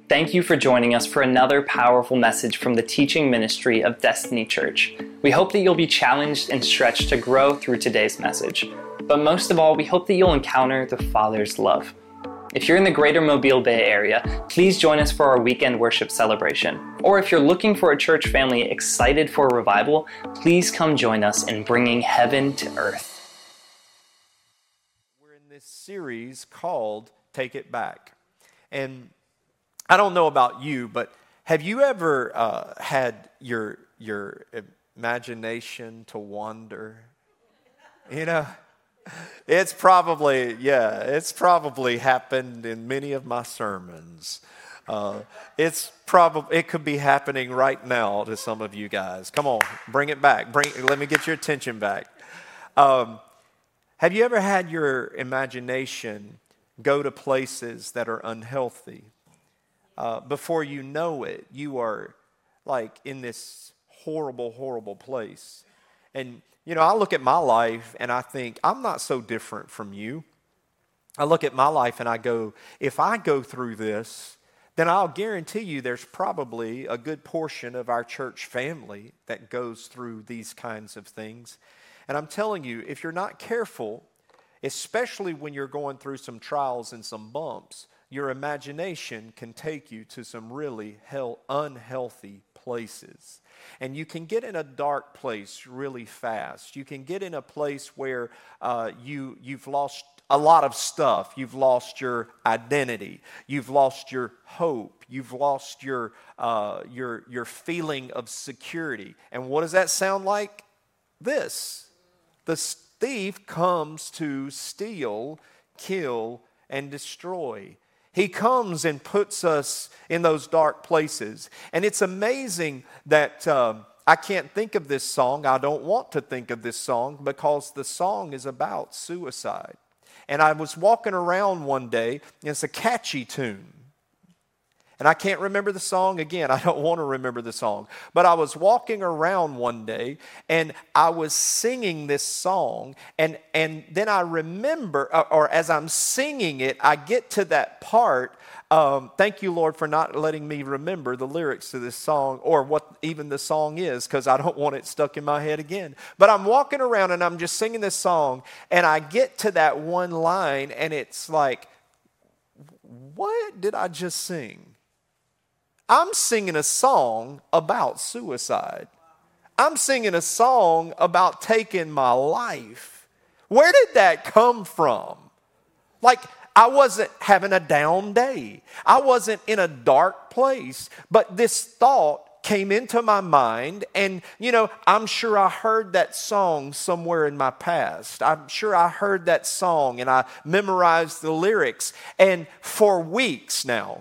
Thank you for joining us for another powerful message from the teaching ministry of Destiny Church. We hope that you'll be challenged and stretched to grow through today's message. But most of all, we hope that you'll encounter the Father's love. If you're in the greater Mobile Bay area, please join us for our weekend worship celebration. Or if you're looking for a church family excited for a revival, please come join us in bringing heaven to earth. We're in this series called Take It Back. And I don't know about you, but have you ever had your imagination to wander? You know, it's probably happened in many of my sermons. It could be happening right now to some of you guys. Come on, bring it back. Let me get your attention back. Have you ever had your imagination go to places that are unhealthy? Before you know it, you are like in this horrible, horrible place. And, you know, I look at my life and I think, I'm not so different from you. I look at my life and I go, if I go through this, then I'll guarantee you there's probably a good portion of our church family that goes through these kinds of things. And I'm telling you, if you're not careful, especially when you're going through some trials and some bumps, your imagination can take you to some really unhealthy places. And you can get in a dark place really fast. You can get in a place where you've lost a lot of stuff. You've lost your identity. You've lost your hope. You've lost your feeling of security. And what does that sound like? This. The thief comes to steal, kill, and destroy. He comes and puts us in those dark places. And it's amazing that I can't think of this song. I don't want to think of this song because the song is about suicide. And I was walking around one day, and it's a catchy tune. And I can't remember the song again. I don't want to remember the song. But I was walking around one day and I was singing this song. And then I remember, or as I'm singing it, I get to that part. Thank you, Lord, for not letting me remember the lyrics to this song or what even the song is, because I don't want it stuck in my head again. But I'm walking around and I'm just singing this song. And I get to that one line and it's like, what did I just sing? I'm singing a song about suicide. I'm singing a song about taking my life. Where did that come from? Like, I wasn't having a down day. I wasn't in a dark place. But this thought came into my mind. And, you know, I'm sure I heard that song somewhere in my past. I'm sure I heard that song and I memorized the lyrics. And for weeks,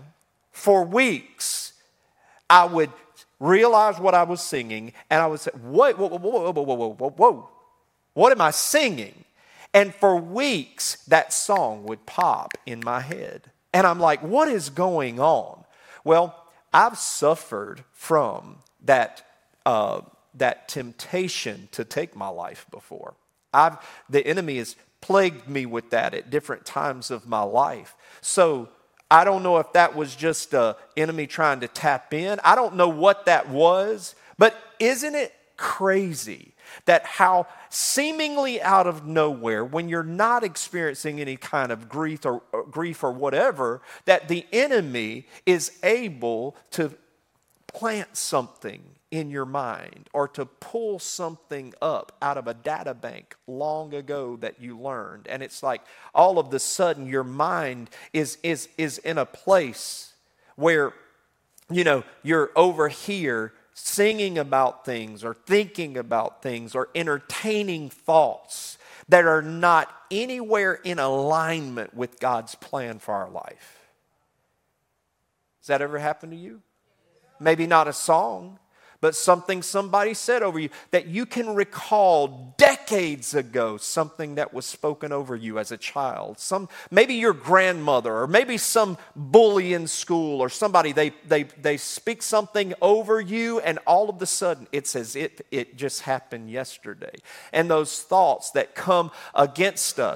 I would realize what I was singing, and I would say, whoa, what am I singing? And for weeks, that song would pop in my head. And I'm like, what is going on? Well, I've suffered from that temptation to take my life before. The enemy has plagued me with that at different times of my life. So I don't know if that was just an enemy trying to tap in. I don't know what that was. But isn't it crazy that how seemingly out of nowhere, when you're not experiencing any kind of grief or whatever, that the enemy is able to plant something in your mind or to pull something up out of a data bank long ago that you learned. And it's like all of a sudden your mind is in a place where, you know, you're over here singing about things or thinking about things or entertaining thoughts that are not anywhere in alignment with God's plan for our life. Has that ever happened to you? Maybe not a song, but something somebody said over you that you can recall decades ago, something that was spoken over you as a child. Maybe your grandmother, or maybe some bully in school, or somebody, they speak something over you, and all of a sudden it's as if it just happened yesterday. And those thoughts that come against us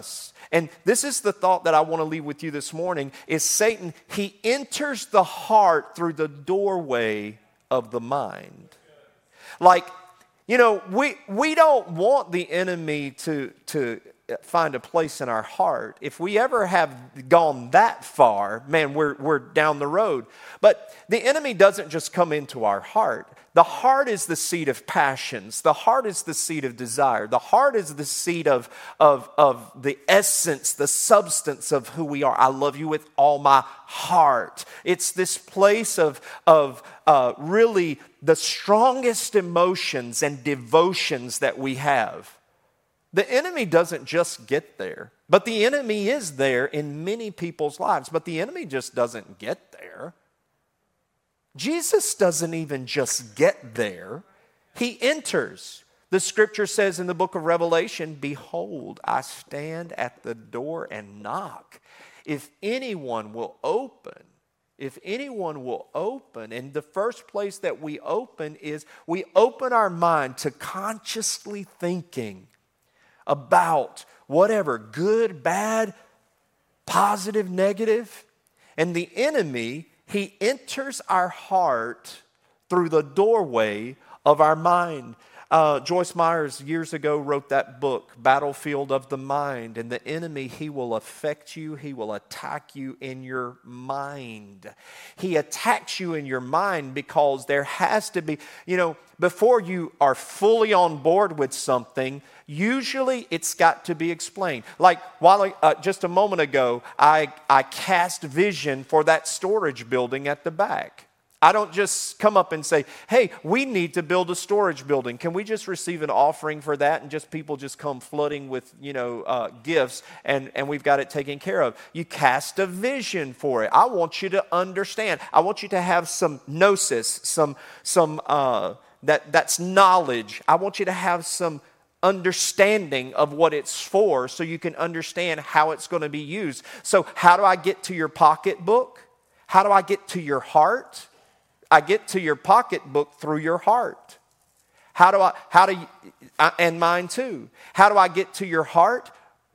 And this is the thought that I want to leave with you this morning, is Satan, he enters the heart through the doorway of the mind. Like, you know, we don't want the enemy to find a place in our heart. If we ever have gone that far, man, we're down the road. But the enemy doesn't just come into our heart. The heart is the seat of passions. The heart is the seat of desire. The heart is the seat of the essence, the substance of who we are. I love you with all my heart. It's this place of really the strongest emotions and devotions that we have. The enemy doesn't just get there, but the enemy is there in many people's lives, but the enemy just doesn't get there. Jesus doesn't even just get there. He enters. The scripture says in the book of Revelation, behold, I stand at the door and knock. If anyone will open, and the first place that we open is we open our mind to consciously thinking about whatever, good, bad, positive, negative. And the enemy, he enters our heart through the doorway of our mind. Joyce Myers years ago wrote that book, Battlefield of the Mind. And the enemy, he will affect you. He will attack you in your mind. He attacks you in your mind because there has to be, you know, before you are fully on board with something, usually it's got to be explained. Like just a moment ago, I cast vision for that storage building at the back. I don't just come up and say, hey, we need to build a storage building. Can we just receive an offering for that? And just people just come flooding with, gifts and we've got it taken care of. You cast a vision for it. I want you to understand. I want you to have some gnosis, that's knowledge. I want you to have some understanding of what it's for so you can understand how it's going to be used. So how do I get to your pocketbook? How do I get to your heart? I get to your pocketbook through your heart. And mine too. How do I get to your heart?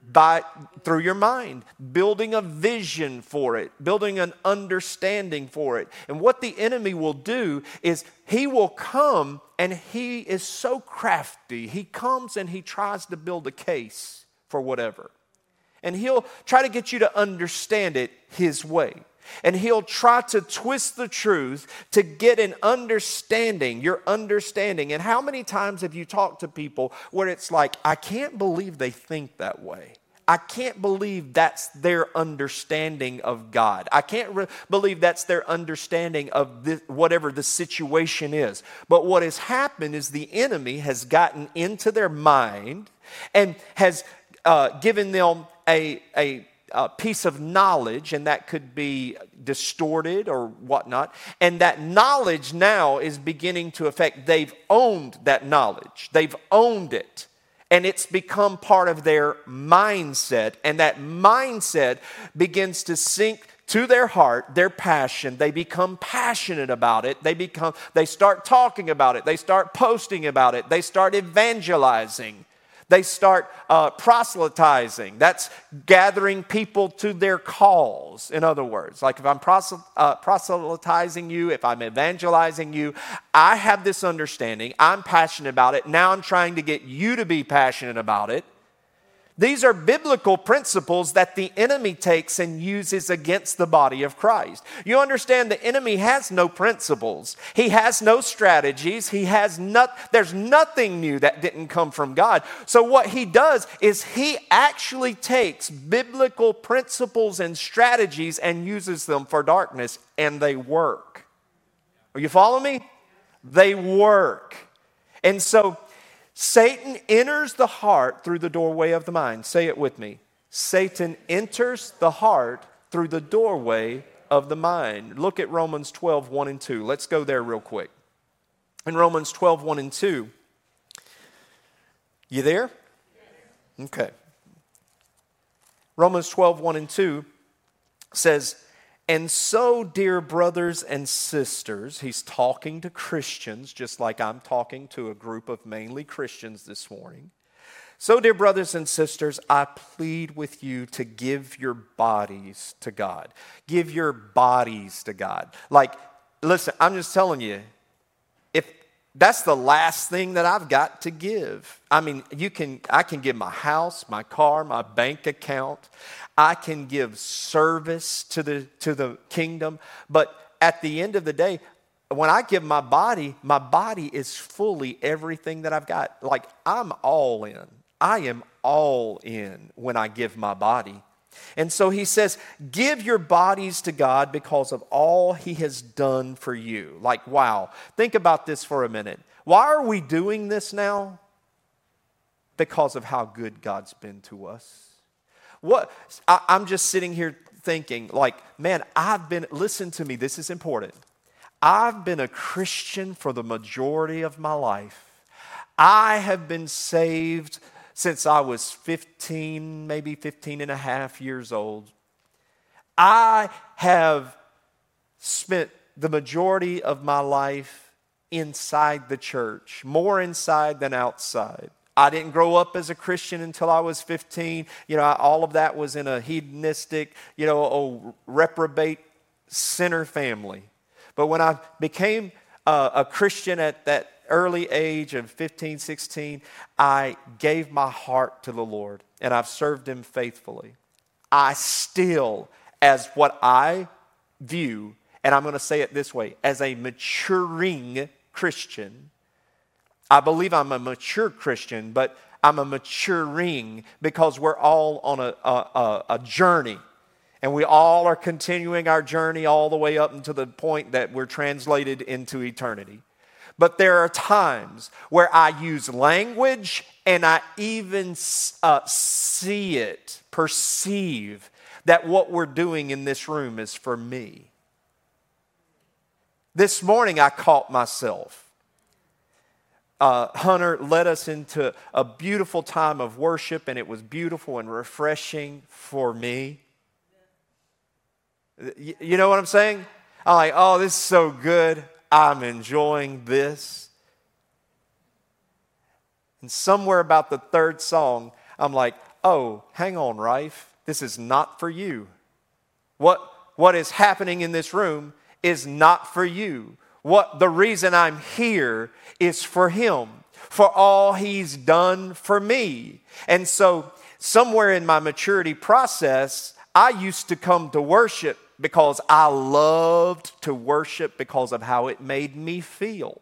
Through your mind, building a vision for it, building an understanding for it. And what the enemy will do is he will come, and he is so crafty. He comes and he tries to build a case for whatever. And he'll try to get you to understand it his way. And he'll try to twist the truth to get an understanding, your understanding. And how many times have you talked to people where it's like, I can't believe they think that way. I can't believe that's their understanding of God. I can't believe that's their understanding of whatever the situation is. But what has happened is the enemy has gotten into their mind and has given them a piece of knowledge, and that could be distorted or whatnot. And that knowledge now is beginning to affect, they've owned that knowledge. They've owned it. And it's become part of their mindset. And that mindset begins to sink to their heart, their passion. They become passionate about it. They start talking about it. They start posting about it. They start evangelizing. They start proselytizing. That's gathering people to their cause. In other words, like if I'm proselytizing you, if I'm evangelizing you, I have this understanding. I'm passionate about it. Now I'm trying to get you to be passionate about it. These are biblical principles that the enemy takes and uses against the body of Christ. You understand the enemy has no principles. He has no strategies. There's nothing new that didn't come from God. So what he does is he actually takes biblical principles and strategies and uses them for darkness, and they work. Are you following me? They work. And so Satan enters the heart through the doorway of the mind. Say it with me. Satan enters the heart through the doorway of the mind. Look at Romans 12, 1 and 2. Let's go there real quick. In Romans 12, 1 and 2. You there? Okay. Romans 12, 1 and 2 says, and so, dear brothers and sisters, he's talking to Christians, just like I'm talking to a group of mainly Christians this morning. So, dear brothers and sisters, I plead with you to give your bodies to God. Give your bodies to God. Like, listen, I'm just telling you, if that's the last thing that I've got to give. I mean, I can give my house, my car, my bank account. I can give service to the kingdom. But at the end of the day, when I give my body is fully everything that I've got. Like, I'm all in. I am all in when I give my body. And so he says, give your bodies to God because of all he has done for you. Like, wow. Think about this for a minute. Why are we doing this now? Because of how good God's been to us. I'm just sitting here thinking, like, man, listen to me, this is important. I've been a Christian for the majority of my life. I have been saved since I was 15, maybe 15 and a half years old. I have spent the majority of my life inside the church, more inside than outside. I didn't grow up as a Christian until I was 15. All of that was in a hedonistic, reprobate sinner family. But when I became a Christian at that early age of 15, 16, I gave my heart to the Lord, and I've served him faithfully. I still, as what I view, and I'm going to say it this way, as a maturing Christian. I believe I'm a mature Christian, but I'm a maturing because we're all on a journey. And we all are continuing our journey all the way up until the point that we're translated into eternity. But there are times where I use language and I even see it, perceive that what we're doing in this room is for me. This morning I caught myself. Hunter led us into a beautiful time of worship, and it was beautiful and refreshing for me. You know what I'm saying? I'm like, oh, this is so good. I'm enjoying this. And somewhere about the third song, I'm like, oh, hang on, Rife. This is not for you. What is happening in this room is not for you. The reason I'm here is for him, for all he's done for me. And so somewhere in my maturity process, I used to come to worship because I loved to worship because of how it made me feel.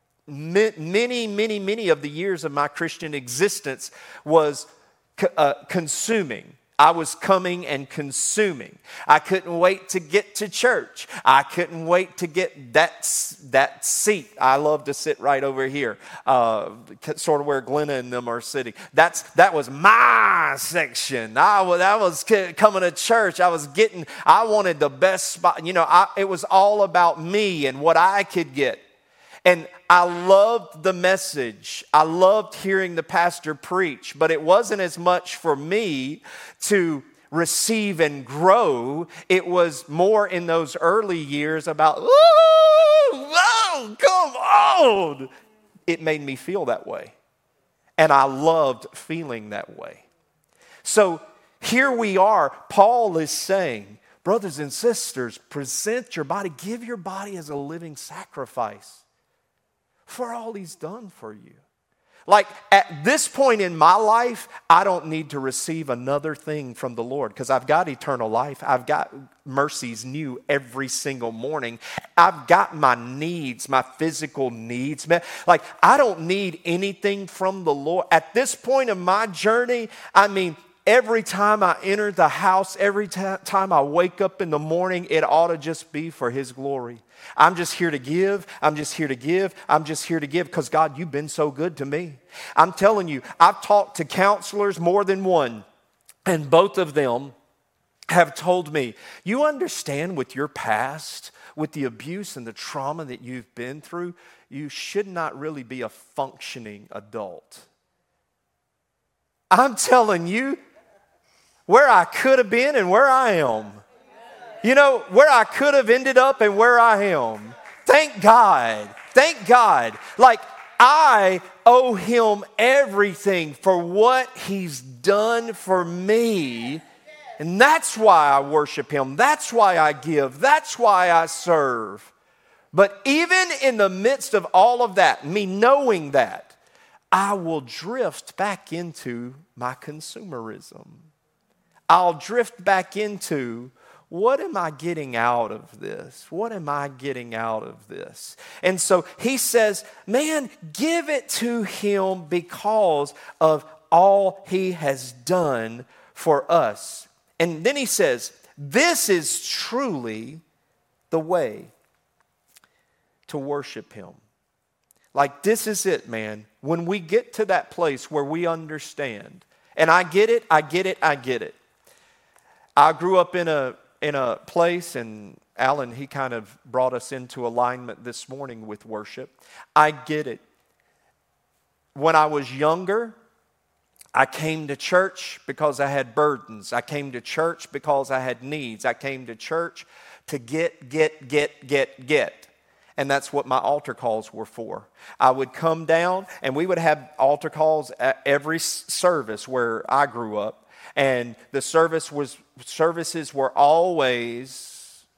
Many of the years of my Christian existence was consuming. I was coming and consuming. I couldn't wait to get to church. I couldn't wait to get that seat. I love to sit right over here, sort of where Glenna and them are sitting. That was my section. I was coming to church. I wanted the best spot. It was all about me and what I could get. And I loved the message. I loved hearing the pastor preach, but it wasn't as much for me to receive and grow. It was more in those early years about, oh, come on. It made me feel that way. And I loved feeling that way. So here we are. Paul is saying, brothers and sisters, present your body, give your body as a living sacrifice for all he's done for you. Like, at this point in my life, I don't need to receive another thing from the Lord because I've got eternal life. I've got mercies new every single morning. I've got my needs, my physical needs met. Like, I don't need anything from the Lord. At this point in my journey, every time I enter the house, every time I wake up in the morning, it ought to just be for his glory. I'm just here to give. I'm just here to give. I'm just here to give because, God, you've been so good to me. I'm telling you, I've talked to counselors, more than one, and both of them have told me, you understand with your past, with the abuse and the trauma that you've been through, you should not really be a functioning adult. I'm telling you, where I could have been and where I am. Where I could have ended up and where I am. Thank God. Thank God. Like, I owe him everything for what he's done for me. And that's why I worship him. That's why I give. That's why I serve. But even in the midst of all of that, me knowing that, I will drift back into my consumerism. I'll drift back into, what am I getting out of this? What am I getting out of this? And so he says, man, give it to him because of all he has done for us. And then he says, this is truly the way to worship him. Like, this is it, man. When we get to that place where we understand, and I get it. I grew up in a place, and Alan, he kind of brought us into alignment this morning with worship. I get it. When I was younger, I came to church because I had burdens. I came to church because I had needs. I came to church to get. And that's what my altar calls were for. I would come down, and we would have altar calls at every service where I grew up. And the services were always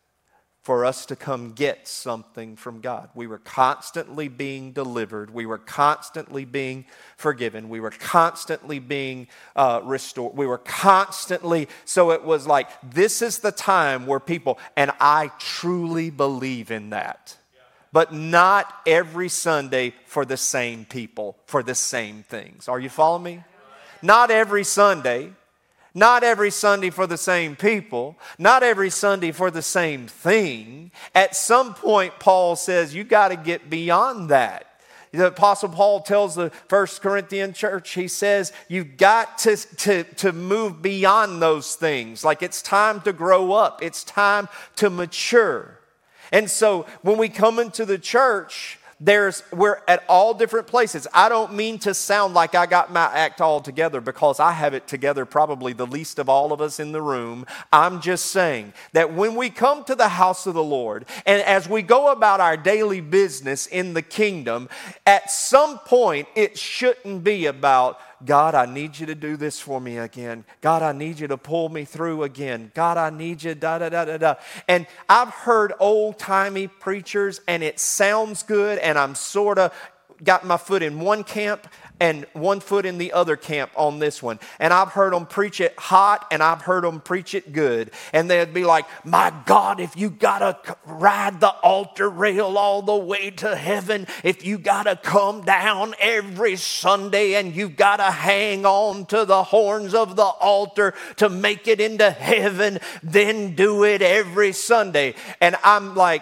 for us to come get something from God. We were constantly being delivered. We were constantly being forgiven. We were constantly being restored. We were constantly, so it was like, this is the time where people, and I truly believe in that. But not every Sunday for the same people, for the same things. Are you following me? Not every Sunday. Not every Sunday for the same people. Not every Sunday for the same thing. At some point, Paul says, you got to get beyond that. The Apostle Paul tells the 1 Corinthian church, he says, you've got to move beyond those things. Like, it's time to grow up. It's time to mature. And so when we come into the church, we're at all different places. I don't mean to sound like I got my act all together, because I have it together, probably the least of all of us in the room. I'm just saying that when we come to the house of the Lord, and as we go about our daily business in the kingdom, at some point it shouldn't be about, God, I need you to do this for me again. God, I need you to pull me through again. God, I need you, da-da-da-da-da. And I've heard old-timey preachers, and it sounds good, and I'm sort of got my foot in one camp and one foot in the other camp on this one. And I've heard them preach it hot, and I've heard them preach it good. And they'd be like, my God, if you got to ride the altar rail all the way to heaven, if you got to come down every Sunday and you've got to hang on to the horns of the altar to make it into heaven, then do it every Sunday. And I'm like,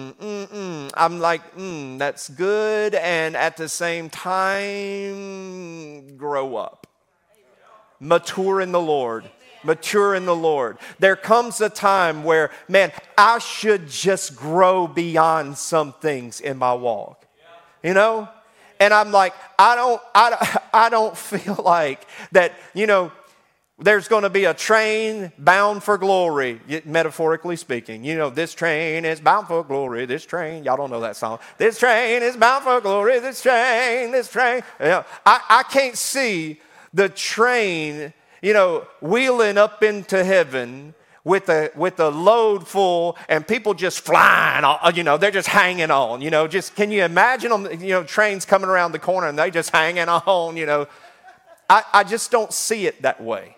that's good. And at the same time, grow up. Mature in the Lord. Mature in the Lord. There comes a time where, man, I should just grow beyond some things in my walk. You know? And I'm like, I don't feel like that, you know, there's going to be a train bound for glory, metaphorically speaking. You know, this train is bound for glory. This train, y'all don't know that song. This train is bound for glory. This train. You know, I can't see the train, you know, wheeling up into heaven with a load full and people just flying, you know, they're just hanging on, you know, just, can you imagine them, you know, trains coming around the corner and they just hanging on, you know. I just don't see it that way.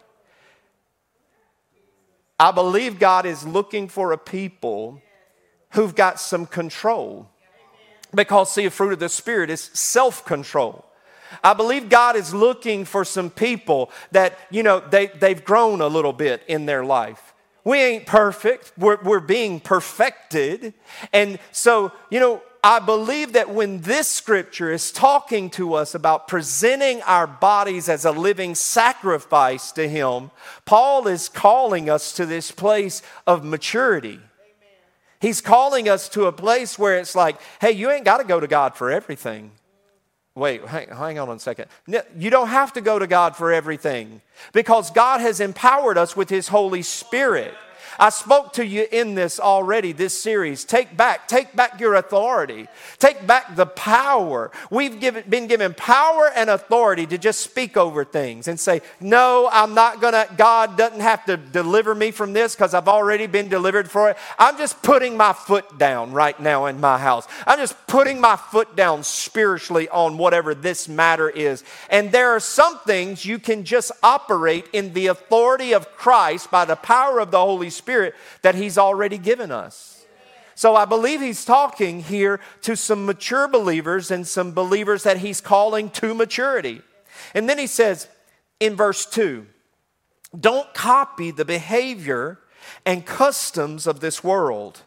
I believe God is looking for a people who've got some control. Because, see, a fruit of the Spirit is self-control. I believe God is looking for some people that, you know, they've grown a little bit in their life. We ain't perfect. We're being perfected. And so, you know, I believe that when this scripture is talking to us about presenting our bodies as a living sacrifice to Him, Paul is calling us to this place of maturity. He's calling us to a place where it's like, hey, you ain't got to go to God for everything. Wait, hang on a second. You don't have to go to God for everything, because God has empowered us with His Holy Spirit. I spoke to you in this already, this series. Take back your authority. Take back the power. We've been given power and authority to just speak over things and say, no, I'm not going to, God doesn't have to deliver me from this because I've already been delivered for it. I'm just putting my foot down right now in my house. I'm just putting my foot down spiritually on whatever this matter is. And there are some things you can just operate in the authority of Christ by the power of the Holy Spirit that He's already given us. So I believe He's talking here to some mature believers and some believers that He's calling to maturity. And then He says in verse 2, don't copy the behavior and customs of this world.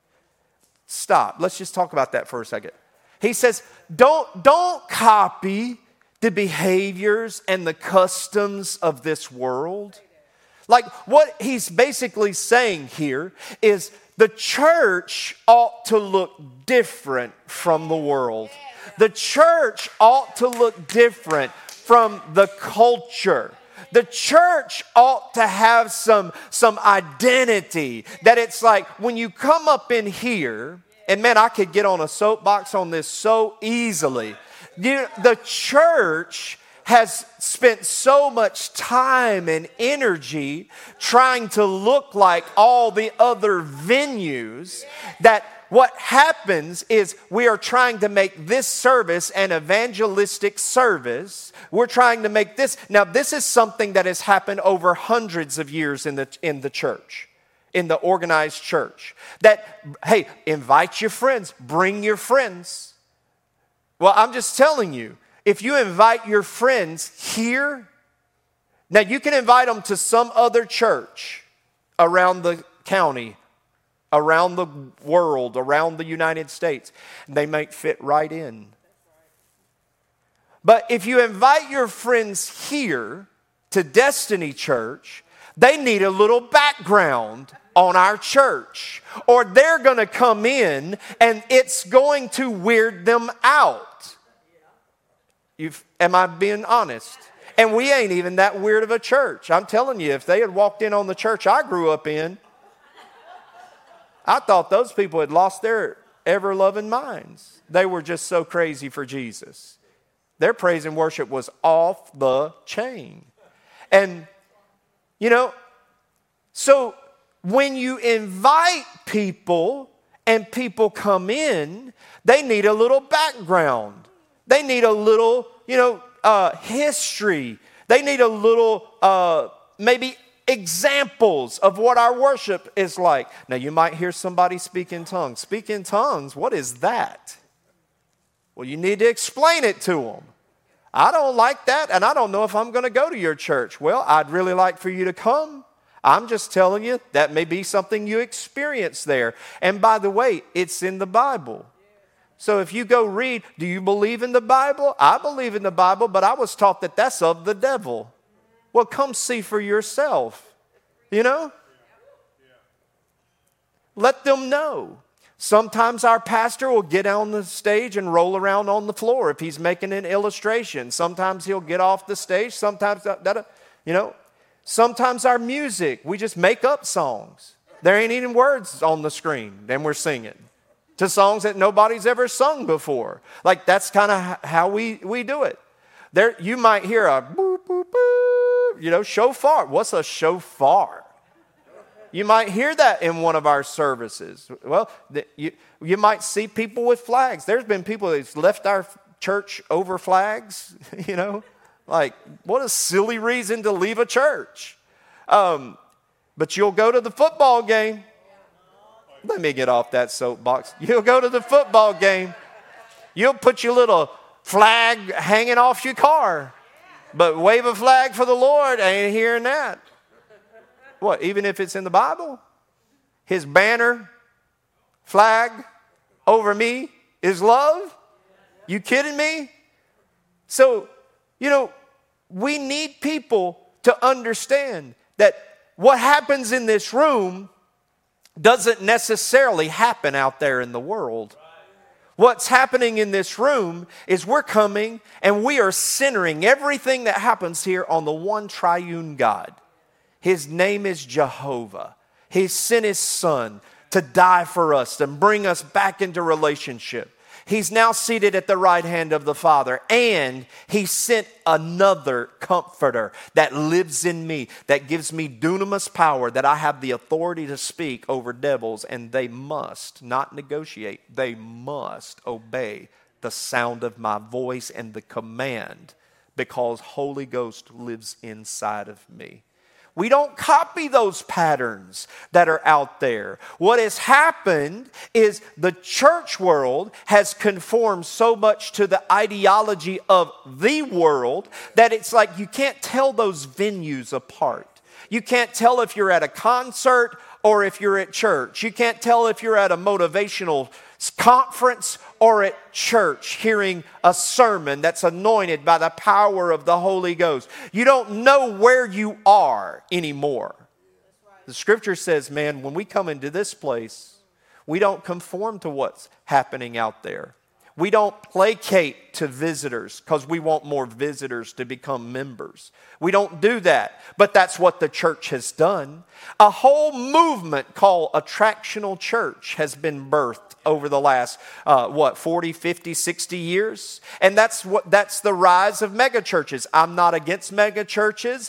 Stop. Let's just talk about that for a second. He says, don't copy the behaviors and the customs of this world. Like what he's basically saying here is the church ought to look different from the world. The church ought to look different from the culture. The church ought to have some identity. That it's like when you come up in here, and man, I could get on a soapbox on this so easily. The church has spent so much time and energy trying to look like all the other venues that what happens is we are trying to make this service an evangelistic service. We're trying to make this. Now, this is something that has happened over hundreds of years in the church, in the organized church. That, hey, invite your friends, bring your friends. Well, I'm just telling you, if you invite your friends here, now you can invite them to some other church around the county, around the world, around the United States. They might fit right in. But if you invite your friends here to Destiny Church, they need a little background on our church, or they're going to come in and it's going to weird them out. Am I being honest? And we ain't even that weird of a church. I'm telling you, if they had walked in on the church I grew up in, I thought those people had lost their ever-loving minds. They were just so crazy for Jesus. Their praise and worship was off the chain. And, so when you invite people and people come in, they need a little background. They need a little, history. They need a little, maybe examples of what our worship is like. Now, you might hear somebody speak in tongues. Speak in tongues, what is that? Well, you need to explain it to them. I don't like that, and I don't know if I'm going to go to your church. Well, I'd really like for you to come. I'm just telling you, that may be something you experience there. And by the way, it's in the Bible. So if you go read, do you believe in the Bible? I believe in the Bible, but I was taught that that's of the devil. Well, come see for yourself, Let them know. Sometimes our pastor will get on the stage and roll around on the floor if he's making an illustration. Sometimes he'll get off the stage. Sometimes, sometimes our music, we just make up songs. There ain't even words on the screen, and we're singing to songs that nobody's ever sung before. Like that's kind of how we do it. There, you might hear a boop, boop, boop, shofar. What's a shofar? You might hear that in one of our services. Well, you might see people with flags. There's been people that's left our church over flags, Like, what a silly reason to leave a church. But you'll go to the football game. Let me get off that soapbox. You'll go to the football game. You'll put your little flag hanging off your car. But wave a flag for the Lord, I ain't hearing that. What, even if it's in the Bible? His banner, flag over me is love? You kidding me? So, we need people to understand that what happens in this room doesn't necessarily happen out there in the world. What's happening in this room is we're coming and we are centering everything that happens here on the one triune God. His name is Jehovah. He sent his son to die for us and bring us back into relationship. He's now seated at the right hand of the Father, and he sent another comforter that lives in me, that gives me dunamis power, that I have the authority to speak over devils, and they must not negotiate. They must obey the sound of my voice and the command, because Holy Ghost lives inside of me. We don't copy those patterns that are out there. What has happened is the church world has conformed so much to the ideology of the world that it's like you can't tell those venues apart. You can't tell if you're at a concert or if you're at church. You can't tell if you're at a motivational conference or at church hearing a sermon that's anointed by the power of the Holy Ghost. You don't know where you are anymore. The scripture says, man, when we come into this place, we don't conform to what's happening out there. We don't placate to visitors because we want more visitors to become members. We don't do that, but that's what the church has done. A whole movement called attractional church has been birthed over the last, 40, 50, 60 years. And that's the rise of megachurches. I'm not against megachurches.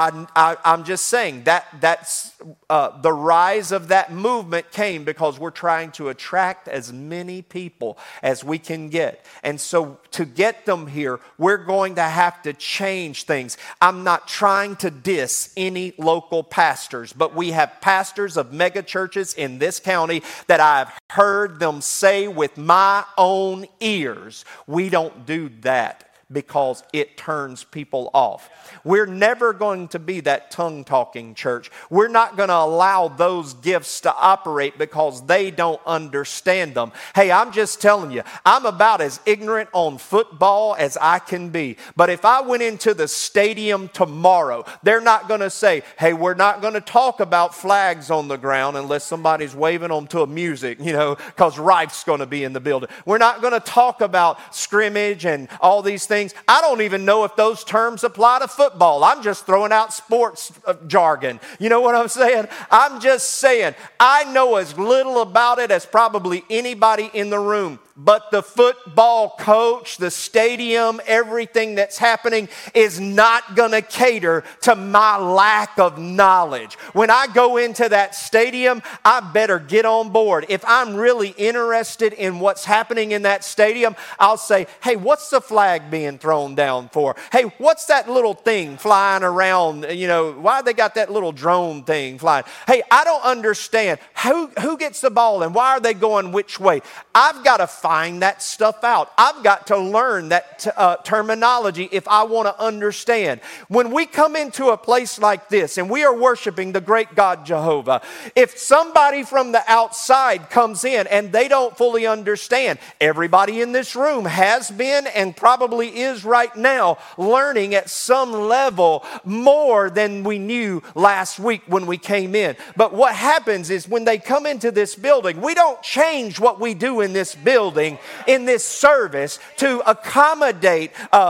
I'm just saying that's the rise of that movement came because we're trying to attract as many people as we can get. And so to get them here, we're going to have to change things. I'm not trying to diss any local pastors, but we have pastors of megachurches in this county that I've heard them say with my own ears, we don't do that because it turns people off. We're never going to be that tongue-talking church. We're not going to allow those gifts to operate because they don't understand them. Hey, I'm just telling you, I'm about as ignorant on football as I can be. But if I went into the stadium tomorrow, they're not going to say, hey, we're not going to talk about flags on the ground unless somebody's waving them to a music, because Rife's going to be in the building. We're not going to talk about scrimmage and all these things. I don't even know if those terms apply to football. I'm just throwing out sports jargon. You know what I'm saying? I'm just saying, I know as little about it as probably anybody in the room. But the football coach, the stadium, everything that's happening is not going to cater to my lack of knowledge. When I go into that stadium, I better get on board. If I'm really interested in what's happening in that stadium, I'll say, hey, what's the flag being thrown down for? Hey, what's that little thing flying around? Why they got that little drone thing flying? Hey, I don't understand. Who gets the ball and why are they going which way? I've got to find that stuff out. I've got to learn that terminology if I want to understand. When we come into a place like this and we are worshiping the great God Jehovah, if somebody from the outside comes in and they don't fully understand, everybody in this room has been and probably is right now learning at some level more than we knew last week when we came in. But what happens is when they come into this building, we don't change what we do in this building, in this service, to accommodate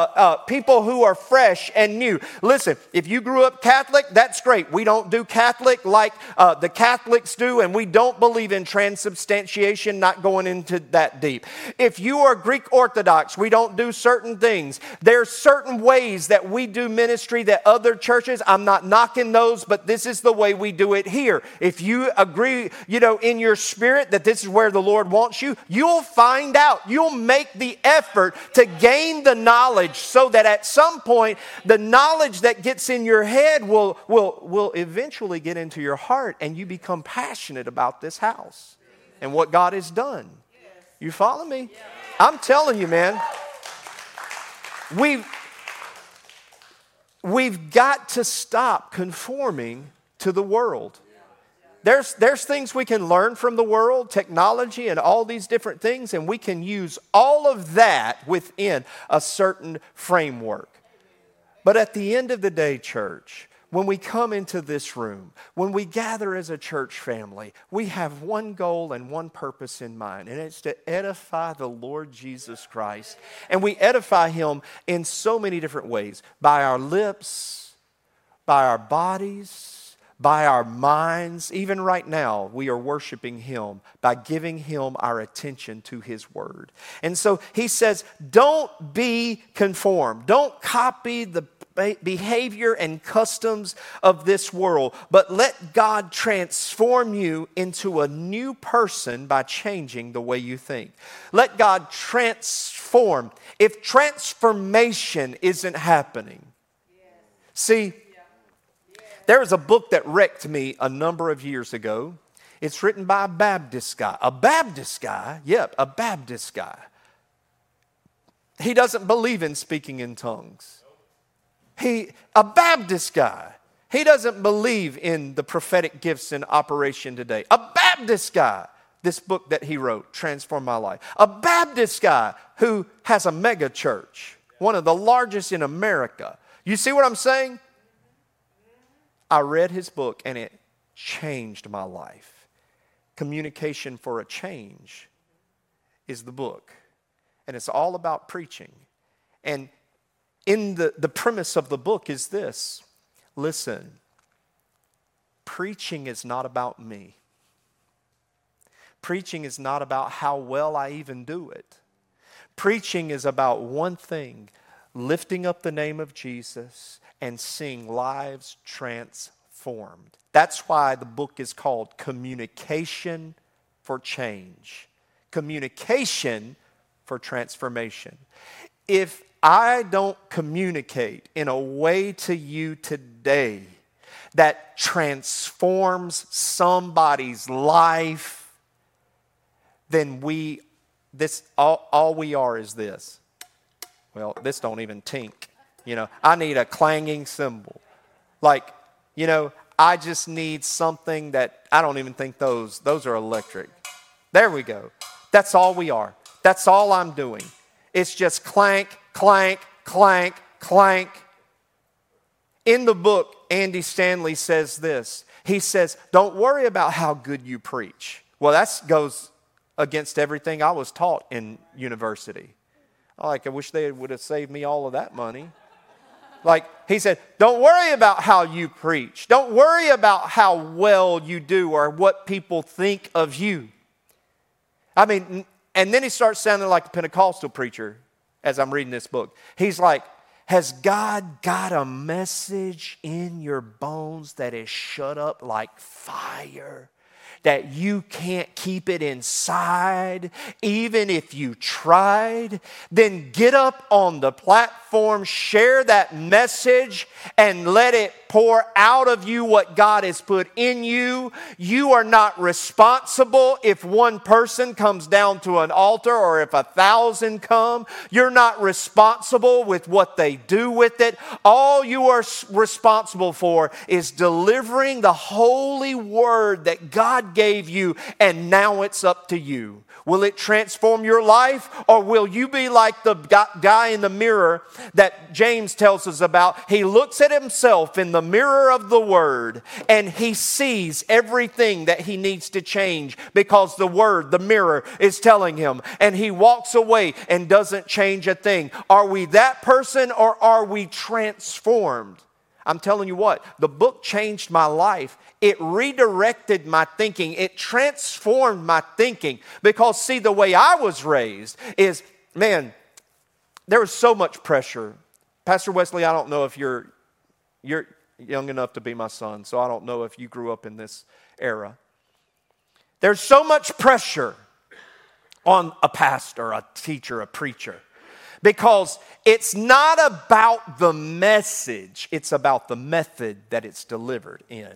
people who are fresh and new. Listen, if you grew up Catholic, that's great. We don't do Catholic like the Catholics do, and we don't believe in transubstantiation, not going into that deep. If you are Greek Orthodox, we don't do certain things. There's certain ways that we do ministry that other churches, I'm not knocking those, but this is the way we do it here. If you agree, in your spirit that this is where the Lord wants you, you'll find out. You'll make the effort to gain the knowledge so that at some point, the knowledge that gets in your head will eventually get into your heart and you become passionate about this house and what God has done. You follow me? I'm telling you, man. We've got to stop conforming to the world. There's things we can learn from the world, technology and all these different things, and we can use all of that within a certain framework. But at the end of the day, church, when we come into this room, when we gather as a church family, we have one goal and one purpose in mind, and it's to edify the Lord Jesus Christ. And we edify Him in so many different ways, by our lips, by our bodies, by our minds. Even right now, we are worshiping Him by giving Him our attention to His Word. And so He says, don't be conformed. Don't copy the behavior and customs of this world, but let God transform you into a new person by changing the way you think. Let God transform. If transformation isn't happening, see, there was a book that wrecked me a number of years ago. It's written by a Baptist guy. A Baptist guy? Yep, a Baptist guy. He doesn't believe in speaking in tongues. A Baptist guy. He doesn't believe in the prophetic gifts in operation today. A Baptist guy. This book that he wrote transformed my life. A Baptist guy who has a mega church, one of the largest in America. You see what I'm saying? I read his book and it changed my life. Communication for a Change is the book. And it's all about preaching. And in the premise of the book is this. Listen, preaching is not about me. Preaching is not about how well I even do it. Preaching is about one thing, lifting up the name of Jesus and seeing lives transformed. That's why the book is called Communication for Change. Communication for transformation. If I don't communicate in a way to you today that transforms somebody's life, then all we are is this. Well, this don't even tink. I need a clanging cymbal. I just need something that I don't even think those are electric. There we go. That's all we are. That's all I'm doing. It's just clank, clank, clank, clank. In the book, Andy Stanley says this. He says, don't worry about how good you preach. Well, that goes against everything I was taught in university. I wish they would have saved me all of that money. He said, don't worry about how you preach. Don't worry about how well you do or what people think of you. And then he starts sounding like a Pentecostal preacher as I'm reading this book. He's like, has God got a message in your bones that is shut up like fire? That you can't keep it inside, even if you tried? Then get up on the platform, share that message, and let it pour out of you what God has put in you. You are not responsible if one person comes down to an altar or if 1,000 come. You're not responsible with what they do with it. All you are responsible for is delivering the holy word that God gave you, and now it's up to you. Will it transform your life, or will you be like the guy in the mirror that James tells us about? He looks at himself in the mirror of the Word and he sees everything that he needs to change because the Word, the mirror, is telling him, and he walks away and doesn't change a thing. Are we that person, or are we transformed? I'm telling you what, the book changed my life. It redirected my thinking. It transformed my thinking. Because, see, the way I was raised is, man, there was so much pressure. Pastor Wesley, I don't know if you're young enough to be my son, so I don't know if you grew up in this era. There's so much pressure on a pastor, a teacher, a preacher. Because it's not about the message, it's about the method that it's delivered in.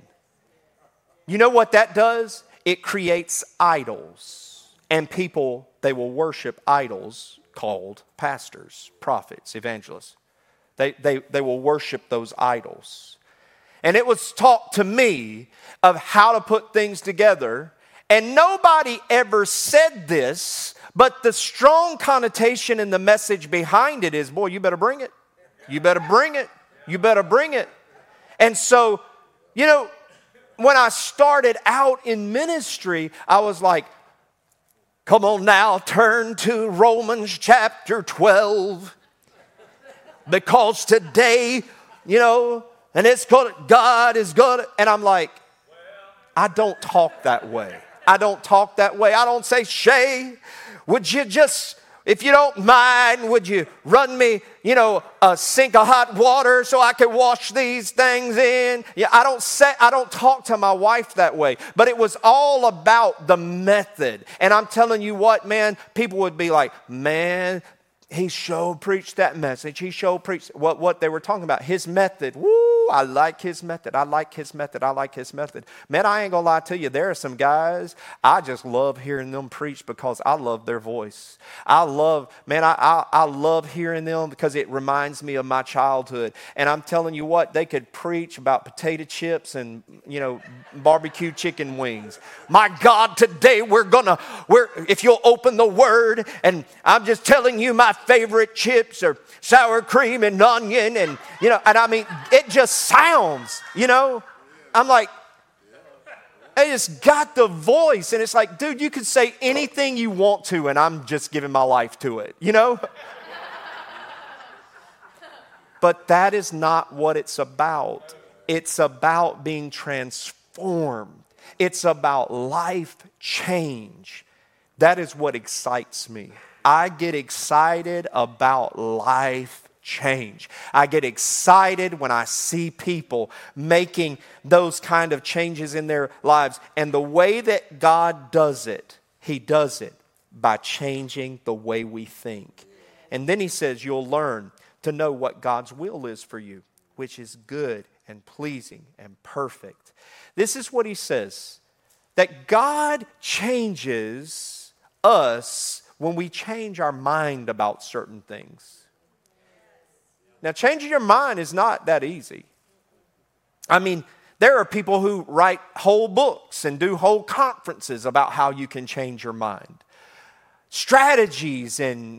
You know what that does? It creates idols. And people, they will worship idols called pastors, prophets, evangelists. They will worship those idols. And it was taught to me of how to put things together. And nobody ever said this, but the strong connotation in the message behind it is, boy, you better bring it. You better bring it. You better bring it. And so, when I started out in ministry, I was like, come on now, turn to Romans chapter 12. Because today, And God is good. And I'm like, I don't talk that way. I don't talk that way. I don't say, Shay, would you just, if you don't mind, would you run me, a sink of hot water so I can wash these things in? Yeah, I don't talk to my wife that way. But it was all about the method. And I'm telling you what, man, people would be like, man, he sure preached that message. He sure preached what they were talking about. His method. Woo, I like his method. I like his method. I like his method. Man, I ain't going to lie to you. There are some guys, I just love hearing them preach because I love their voice. I love hearing them because it reminds me of my childhood. And I'm telling you what, they could preach about potato chips and, barbecue chicken wings. My God, today if you'll open the Word, and I'm just telling you my favorite chips are sour cream and onion, and I mean, it just sounds, I'm like, they just got the voice, and it's like, dude, you could say anything you want to, and I'm just giving my life to it, But that is not what it's about. It's about being transformed. It's about life change. That is what excites me. I get excited about life change. I get excited when I see people making those kind of changes in their lives. And the way that God does it, He does it by changing the way we think. And then He says, you'll learn to know what God's will is for you, which is good and pleasing and perfect. This is what He says, that God changes us when we change our mind about certain things. Now, changing your mind is not that easy. I mean, there are people who write whole books and do whole conferences about how you can change your mind. Strategies and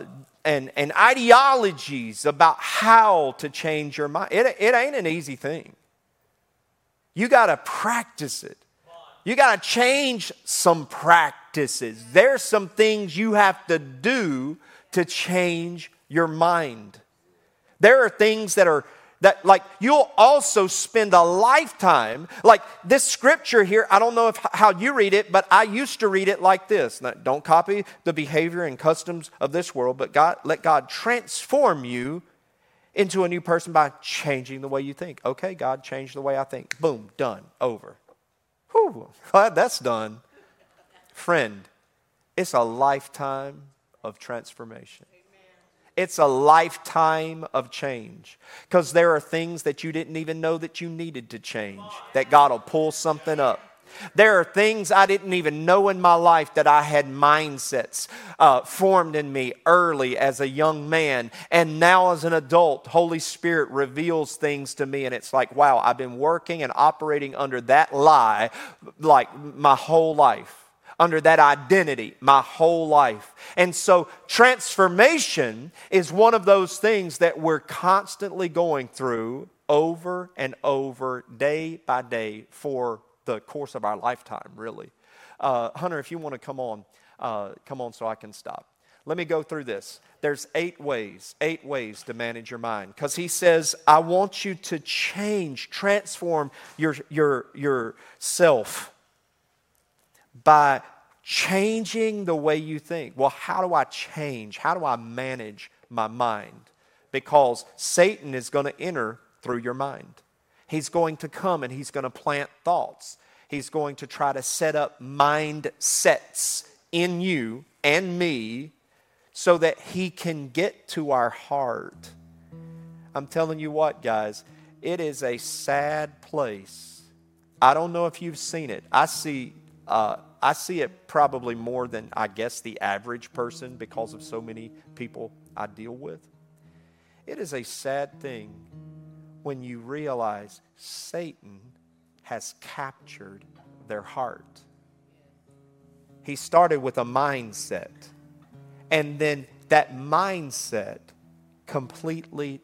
ideologies about how to change your mind. It ain't an easy thing. You got to practice it. You got to change some practices. There's some things you have to do to change your mind. There are things that like you'll also spend a lifetime, like this scripture here, I don't know how you read it, but I used to read it like this. Now, don't copy the behavior and customs of this world, but let God transform you into a new person by changing the way you think. Okay, God, change the way I think. Boom, done, over. Whew, glad that's done. Friend, it's a lifetime of transformation. It's a lifetime of change. Because there are things that you didn't even know that you needed to change, that God will pull something up. There are things I didn't even know in my life that I had mindsets formed in me early as a young man. And now as an adult, Holy Spirit reveals things to me. And it's like, wow, I've been working and operating under that lie like my whole life. Under that identity my whole life. And so transformation is one of those things that we're constantly going through over and over, day by day, for the course of our lifetime, really. Hunter, if you want to come on so I can stop. Let me go through this. There's 8 ways to manage your mind. Because he says, I want you to transform yourself by changing the way you think. Well, how do I change? How do I manage my mind? Because Satan is going to enter through your mind. He's going to come and he's going to plant thoughts. He's going to try to set up mindsets in you and me so that he can get to our heart. I'm telling you what, guys, it is a sad place. I don't know if you've seen it. I see it probably more than, I guess, the average person because of so many people I deal with. It is a sad thing when you realize Satan has captured their heart. He started with a mindset, and then that mindset completely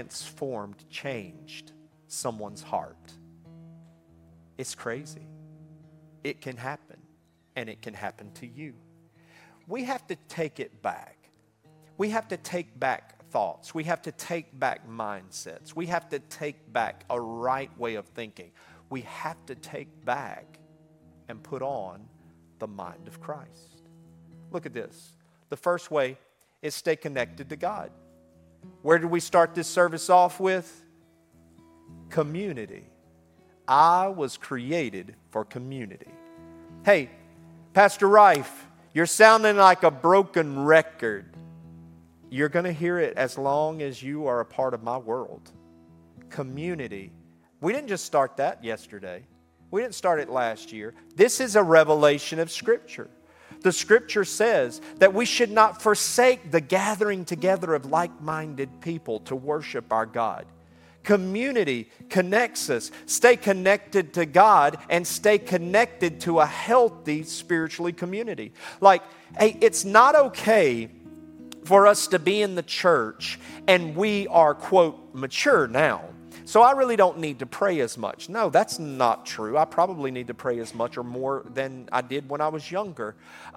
changed someone's heart. It's crazy. It can happen, and it can happen to you. We have to take it back. We have to take back thoughts. We have to take back mindsets. We have to take back a right way of thinking. We have to take back and put on the mind of Christ. Look at this. The first way is stay connected to God. Where did we start this service off with? Community. I was created for community. Hey, Pastor Rife, you're sounding like a broken record. You're going to hear it as long as you are a part of my world. Community. We didn't just start that yesterday. We didn't start it last year. This is a revelation of Scripture. The Scripture says that we should not forsake the gathering together of like-minded people to worship our God. Community connects us. Stay connected to God and stay connected to a healthy spiritually community. Like, hey, it's not okay for us to be in the church and we are, quote, mature now. So I really don't need to pray as much. No, that's not true. I probably need to pray as much or more than I did when I was younger.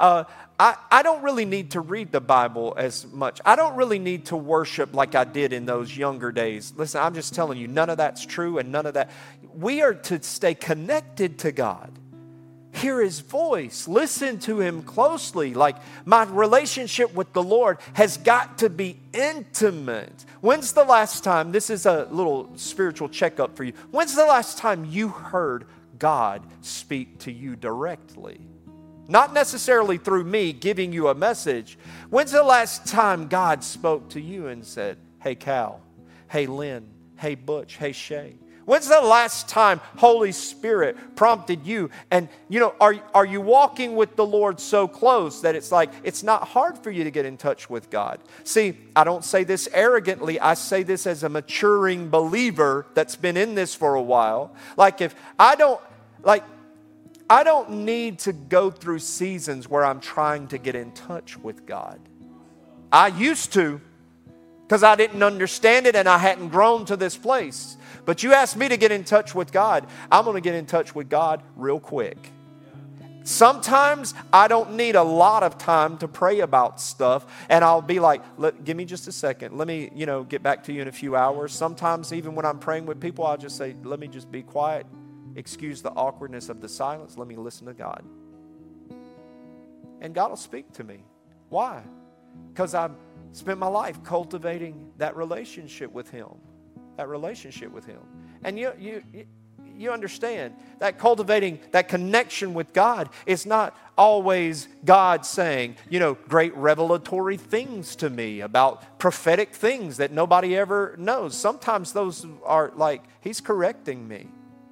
I don't really need to read the Bible as much. I don't really need to worship like I did in those younger days. Listen, I'm just telling you, none of that's true and none of that. We are to stay connected to God. Hear His voice. Listen to Him closely. Like, my relationship with the Lord has got to be intimate. When's the last time, this is a little spiritual checkup for you. When's the last time you heard God speak to you directly? Not necessarily through me giving you a message. When's the last time God spoke to you and said, hey Cal, hey Lynn, hey Butch, hey Shay? When's the last time Holy Spirit prompted you? And, are you walking with the Lord so close that it's like, it's not hard for you to get in touch with God? See, I don't say this arrogantly. I say this as a maturing believer that's been in this for a while. Like, I don't need to go through seasons where I'm trying to get in touch with God. I used to, because I didn't understand it and I hadn't grown to this place. But you ask me to get in touch with God, I'm going to get in touch with God real quick. Sometimes I don't need a lot of time to pray about stuff, and I'll be like, give me just a second. Let me, get back to you in a few hours. Sometimes even when I'm praying with people, I'll just say, let me just be quiet. Excuse the awkwardness of the silence. Let me listen to God. And God will speak to me. Why? Because I've spent my life cultivating that relationship with Him. And you understand that cultivating that connection with God is not always God saying, great revelatory things to me about prophetic things that nobody ever knows. Sometimes those are like, He's correcting me.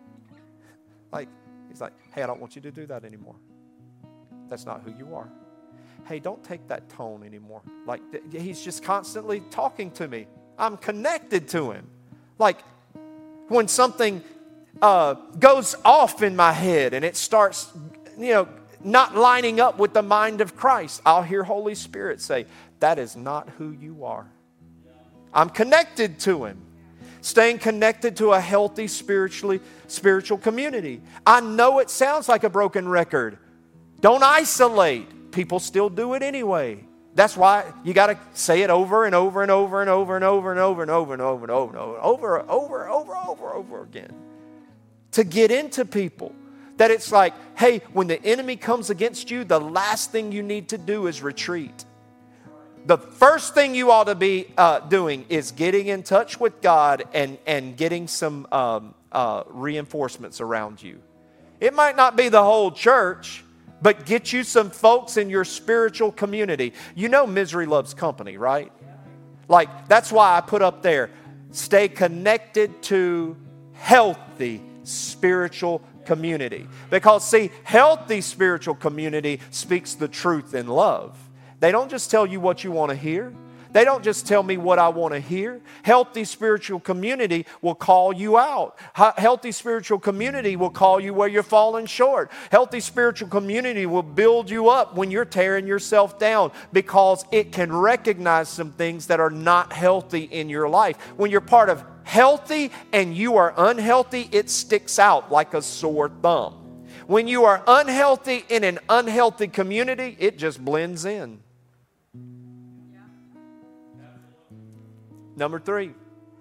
Like, He's like, hey, I don't want you to do that anymore. That's not who you are. Hey, don't take that tone anymore. Like, He's just constantly talking to me. I'm connected to Him. Like, when something goes off in my head and it starts, not lining up with the mind of Christ, I'll hear Holy Spirit say, that is not who you are. I'm connected to Him. Staying connected to a healthy spiritual community. I know it sounds like a broken record. Don't isolate. People still do it anyway. That's why you got to say it over and over and over and over and over and over and over and over and over and over again. To get into people. That it's like, hey, when the enemy comes against you, the last thing you need to do is retreat. The first thing you ought to be doing is getting in touch with God and getting some reinforcements around you. It might not be the whole church, but get you some folks in your spiritual community. Misery loves company, right? Like, that's why I put up there, stay connected to healthy spiritual community. Because, see, healthy spiritual community speaks the truth in love. They don't just tell you what you want to hear. They don't just tell me what I want to hear. Healthy spiritual community will call you out. Healthy spiritual community will call you where you're falling short. Healthy spiritual community will build you up when you're tearing yourself down, because it can recognize some things that are not healthy in your life. When you're part of healthy and you are unhealthy, it sticks out like a sore thumb. When you are unhealthy in an unhealthy community, it just blends in. Number 3,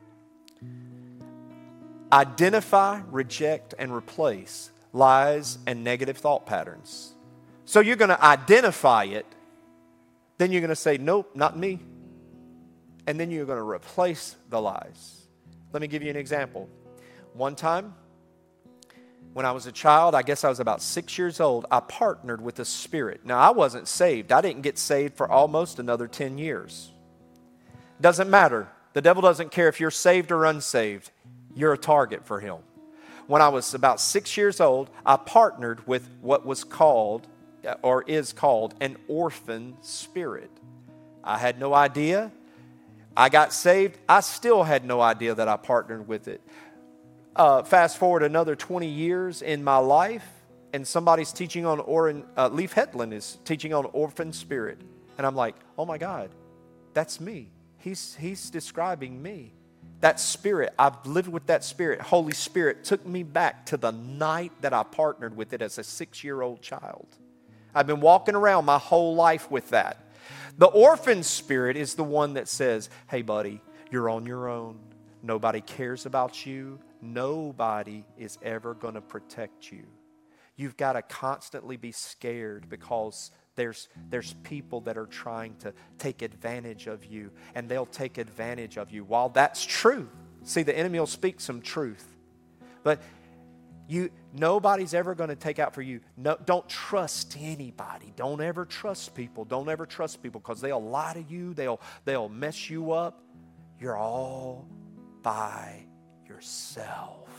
identify, reject, and replace lies and negative thought patterns. So you're going to identify it, then you're going to say, nope, not me. And then you're going to replace the lies. Let me give you an example. One time, when I was a child, I guess I was about 6 years old, I partnered with a spirit. Now, I wasn't saved. I didn't get saved for almost another 10 years. Doesn't matter. The devil doesn't care if you're saved or unsaved. You're a target for him. When I was about 6 years old, I partnered with what was called, or is called, an orphan spirit. I had no idea. I got saved. I still had no idea that I partnered with it. Fast forward another 20 years in my life, and somebody's teaching on, Leif Hetland is teaching on orphan spirit. And I'm like, oh my God, that's me. He's describing me. That spirit, I've lived with that spirit. Holy Spirit took me back to the night that I partnered with it as a 6-year-old child. I've been walking around my whole life with that. The orphan spirit is the one that says, hey buddy, you're on your own. Nobody cares about you. Nobody is ever going to protect you. You've got to constantly be scared because there's people that are trying to take advantage of you, and they'll take advantage of you. While that's true, see, the enemy will speak some truth, but nobody's ever going to take out for you. No, don't trust anybody. Don't ever trust people. Don't ever trust people because they'll lie to you. They'll mess you up. You're all by yourself.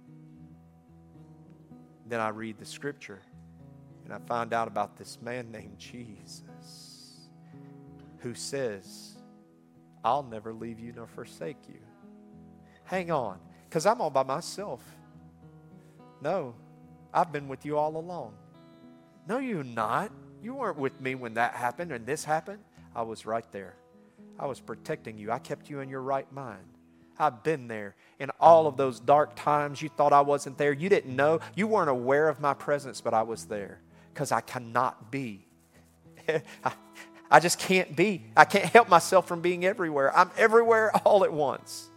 Then I read the scripture. And I found out about this man named Jesus who says, I'll never leave you nor forsake you. Hang on, because I'm all by myself. No, I've been with you all along. No, you're not. You weren't with me when that happened and this happened. I was right there. I was protecting you. I kept you in your right mind. I've been there. In all of those dark times, you thought I wasn't there. You didn't know. You weren't aware of my presence, but I was there. Because I cannot be. I just can't be. I can't help myself from being everywhere. I'm everywhere all at once.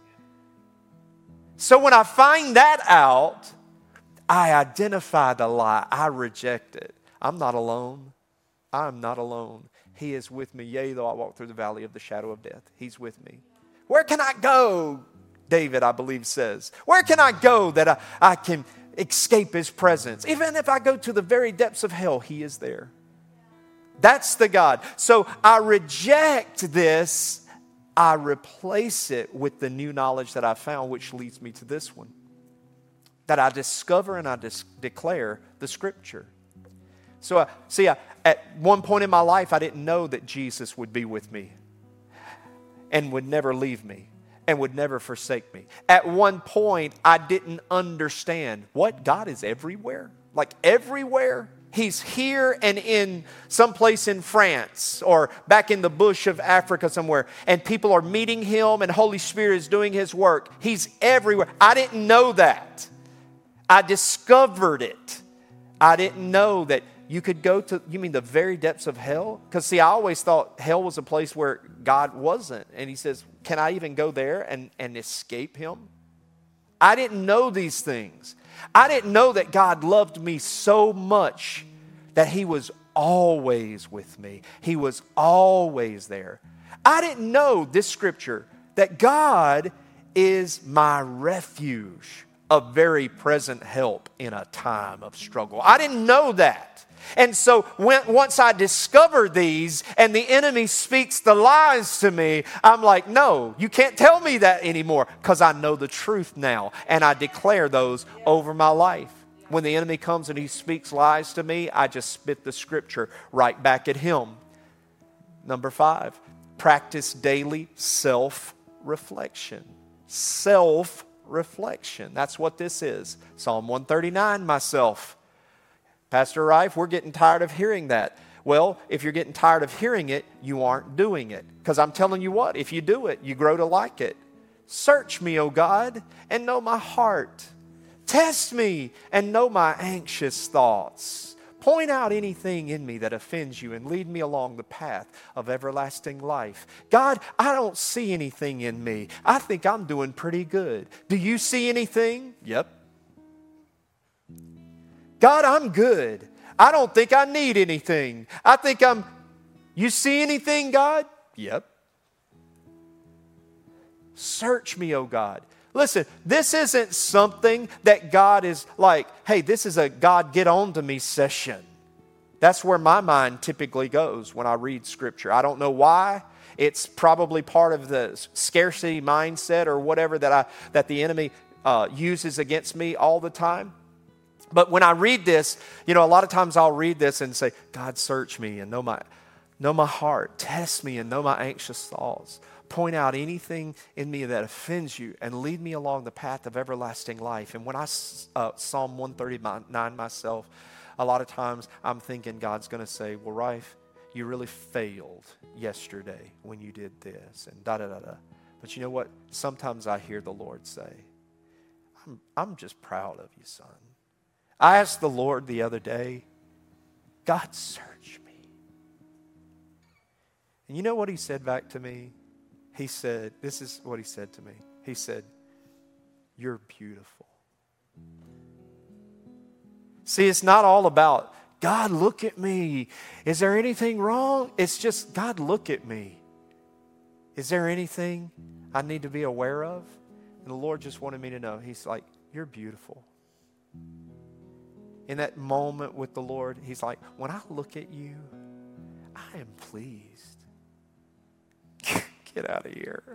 So when I find that out, I identify the lie. I reject it. I'm not alone. I'm not alone. He is with me. Yea, though I walk through the valley of the shadow of death, He's with me. Where can I go? David, I believe, says. Where can I go that I can escape His presence? Even if I go to the very depths of hell, He is there. That's the God. So I reject this. I replace it with the new knowledge that I found, which leads me to this one. That I discover and I declare the Scripture. So at one point in my life, I didn't know that Jesus would be with me and would never leave me and would never forsake me. At one point, I didn't understand what God is everywhere. Like everywhere. He's here and in some place in France or back in the bush of Africa somewhere. And people are meeting Him and Holy Spirit is doing His work. He's everywhere. I didn't know that. I discovered it. I didn't know that you could go to, you mean the very depths of hell? Because see, I always thought hell was a place where God wasn't. And He says, can I even go there and escape Him? I didn't know these things. I didn't know that God loved me so much that He was always with me. He was always there. I didn't know this scripture, that God is my refuge, a very present help in a time of struggle. I didn't know that. And so once I discover these and the enemy speaks the lies to me, I'm like, no, you can't tell me that anymore because I know the truth now and I declare those over my life. When the enemy comes and he speaks lies to me, I just spit the scripture right back at him. Number 5, practice daily self-reflection. Self-reflection. That's what this is. Psalm 139, myself. Pastor Rife, we're getting tired of hearing that. Well, if you're getting tired of hearing it, you aren't doing it. Because I'm telling you what, if you do it, you grow to like it. Search me, O God, and know my heart. Test me and know my anxious thoughts. Point out anything in me that offends you and lead me along the path of everlasting life. God, I don't see anything in me. I think I'm doing pretty good. Do you see anything? Yep. God, I'm good. I don't think I need anything. You see anything, God? Yep. Search me, oh God. Listen, this isn't something that God is like, hey, this is a God get on to me session. That's where my mind typically goes when I read Scripture. I don't know why. It's probably part of the scarcity mindset or whatever that the enemy uses against me all the time. But when I read this, a lot of times I'll read this and say, God, search me and know my heart. Test me and know my anxious thoughts. Point out anything in me that offends you and lead me along the path of everlasting life. And when I Psalm 139 myself, a lot of times I'm thinking God's going to say, well, Rife, you really failed yesterday when you did this and da-da-da-da. But you know what? Sometimes I hear the Lord say, I'm just proud of you, son. I asked the Lord the other day, God, search me. And you know what he said back to me? He said, this is what he said to me. He said, you're beautiful. See, it's not all about, God, look at me. Is there anything wrong? It's just, God, look at me. Is there anything I need to be aware of? And the Lord just wanted me to know. He's like, you're beautiful. In that moment with the Lord, he's like, when I look at you, I am pleased. Get out of here.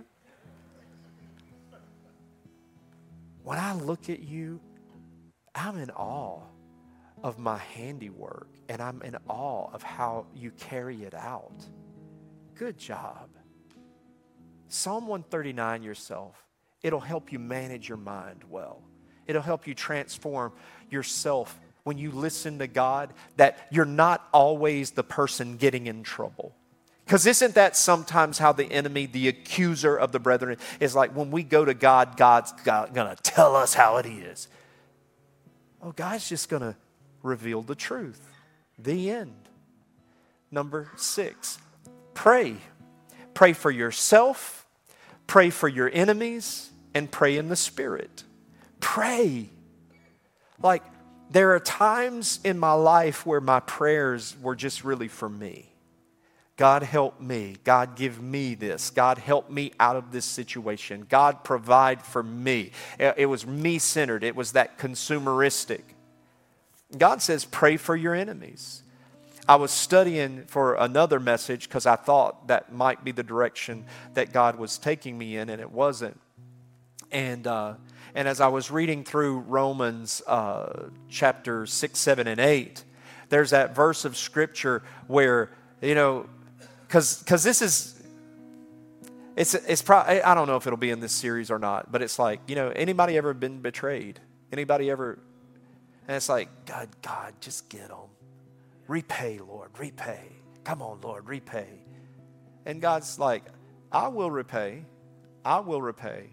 When I look at you, I'm in awe of my handiwork, and I'm in awe of how you carry it out. Good job. Psalm 139 yourself. It'll help you manage your mind well. It'll help you transform yourself when you listen to God, that you're not always the person getting in trouble. Because isn't that sometimes how the enemy, the accuser of the brethren, is like when we go to God, God's going to tell us how it is. Oh, God's just going to reveal the truth. The end. Number 6, pray. Pray for yourself, pray for your enemies, and pray in the Spirit. Pray. Like, there are times in my life where my prayers were just really for me. God help me. God give me this. God help me out of this situation. God provide for me. It was me-centered. It was that consumeristic. God says pray for your enemies. I was studying for another message because I thought that might be the direction that God was taking me in, and it wasn't. And as I was reading through Romans chapter 6, 7, and 8, there's that verse of Scripture where, because this is, it's probably, I don't know if it'll be in this series or not, but it's like, anybody ever been betrayed? Anybody ever? And it's like, God, just get them. Repay, Lord, repay. Come on, Lord, repay. And God's like, I will repay. I will repay.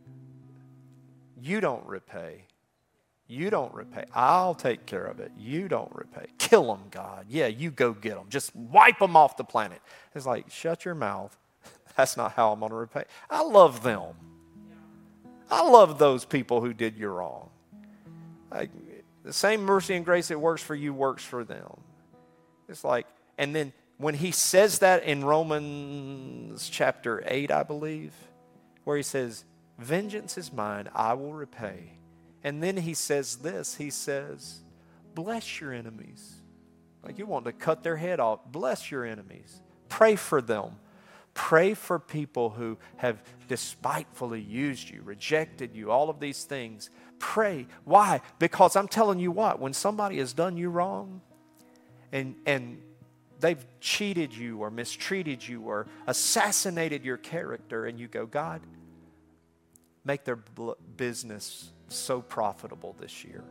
You don't repay. You don't repay. I'll take care of it. You don't repay. Kill them, God. Yeah, you go get them. Just wipe them off the planet. It's like, shut your mouth. That's not how I'm going to repay. I love them. I love those people who did you wrong. Like, the same mercy and grace that works for you works for them. It's like, and then when he says that in Romans chapter 8, I believe, where he says, vengeance is mine, I will repay. And then he says this, he says, bless your enemies. Like you want to cut their head off, bless your enemies. Pray for them. Pray for people who have despitefully used you, rejected you, all of these things. Pray. Why? Because I'm telling you what, when somebody has done you wrong and they've cheated you or mistreated you or assassinated your character, and you go, God, make their business so profitable this year.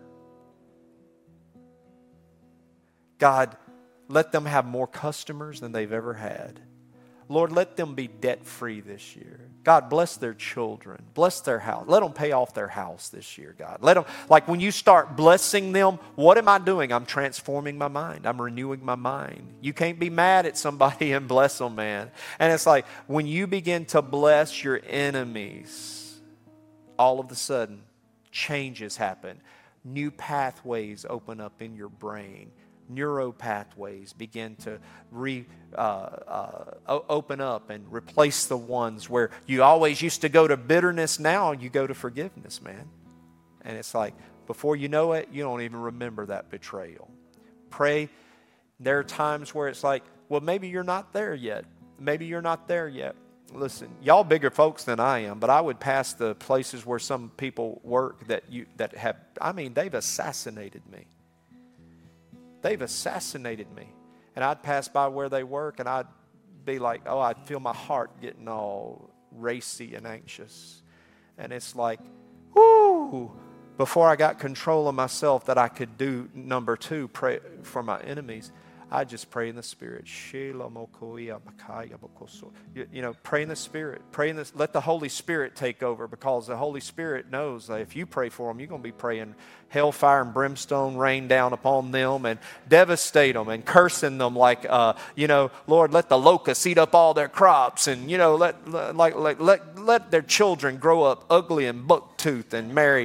God, let them have more customers than they've ever had. Lord, let them be debt-free this year. God, bless their children. Bless their house. Let them pay off their house this year, God. Let them, like when you start blessing them, what am I doing? I'm transforming my mind. I'm renewing my mind. You can't be mad at somebody and bless them, man. And it's like when you begin to bless your enemies, all of a sudden, changes happen. New pathways open up in your brain. Neuro pathways begin to open up and replace the ones where you always used to go to bitterness. Now you go to forgiveness, man. And it's like, before you know it, you don't even remember that betrayal. Pray. There are times where it's like, well, maybe you're not there yet. Maybe you're not there yet. Listen, y'all bigger folks than I am, but I would pass the places where some people work they've assassinated me. They've assassinated me. And I'd pass by where they work and I'd be like, oh, I'd feel my heart getting all racy and anxious. And it's like, whoo, before I got control of myself that I could do number 2, pray for my enemies, I just pray in the Spirit. Pray in the Spirit. Let the Holy Spirit take over, because the Holy Spirit knows that if you pray for them, you're going to be praying hellfire and brimstone rain down upon them and devastate them and cursing them like, Lord, let the locusts eat up all their crops, and, let their children grow up ugly and buck-toothed and marry,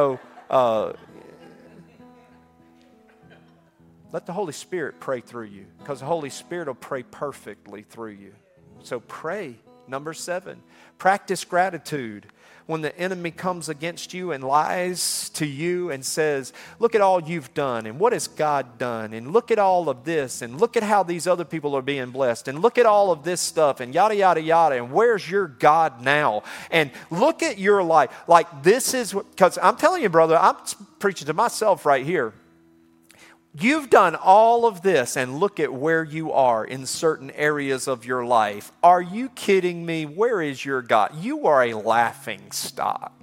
let the Holy Spirit pray through you, because the Holy Spirit will pray perfectly through you. So pray. Number 7, practice gratitude. When the enemy comes against you and lies to you and says, look at all you've done, and what has God done, and look at all of this, and look at how these other people are being blessed, and look at all of this stuff, and yada, yada, yada, and where's your God now? And look at your life. Like, this is, because I'm telling you, brother, I'm preaching to myself right here. You've done all of this, and look at where you are in certain areas of your life. Are you kidding me? Where is your God? You are a laughing stock.